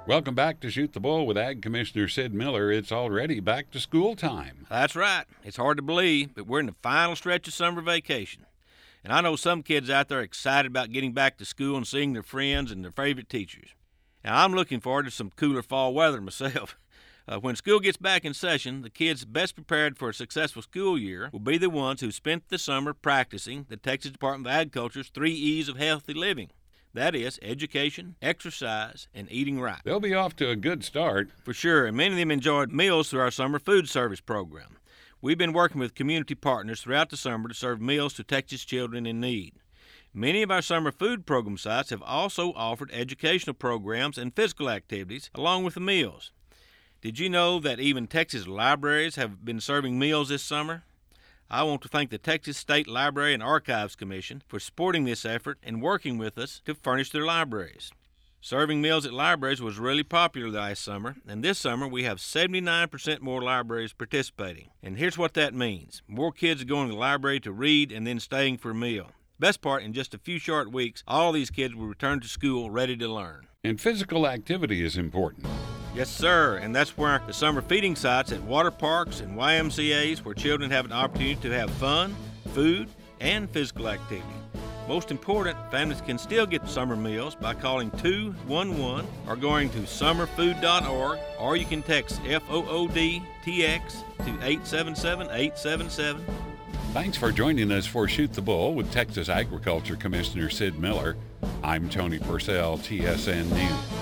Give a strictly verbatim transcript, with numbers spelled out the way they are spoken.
Welcome back to Shoot the Bull with Ag Commissioner Sid Miller. It's already back to school time. That's right. It's hard to believe, but we're in the final stretch of summer vacation. And I know some kids out there are excited about getting back to school and seeing their friends and their favorite teachers. Now, I'm looking forward to some cooler fall weather myself. Uh, when school gets back in session, the kids best prepared for a successful school year will be the ones who spent the summer practicing the Texas Department of Agriculture's three E's of healthy living. That is, education, exercise, and eating right. They'll be off to a good start. For sure, and many of them enjoyed meals through our summer food service program. We've been working with community partners throughout the summer to serve meals to Texas children in need. Many of our summer food program sites have also offered educational programs and physical activities along with the meals. Did you know that even Texas libraries have been serving meals this summer? I want to thank the Texas State Library and Archives Commission for supporting this effort and working with us to furnish their libraries. Serving meals at libraries was really popular last summer, and this summer we have seventy-nine percent more libraries participating. And here's what that means. More kids are going to the library to read and then staying for a meal. Best part, in just a few short weeks, all these kids will return to school ready to learn. And physical activity is important. Yes, sir, and that's where the summer feeding sites at water parks and Y M C As where children have an opportunity to have fun, food, and physical activity. Most important, families can still get summer meals by calling two one one or going to summer food dot org, or you can text F O O D T X to eight seven seven, eight seven seven. Thanks for joining us for Shoot the Bull with Texas Agriculture Commissioner Sid Miller. I'm Tony Purcell, T S N News.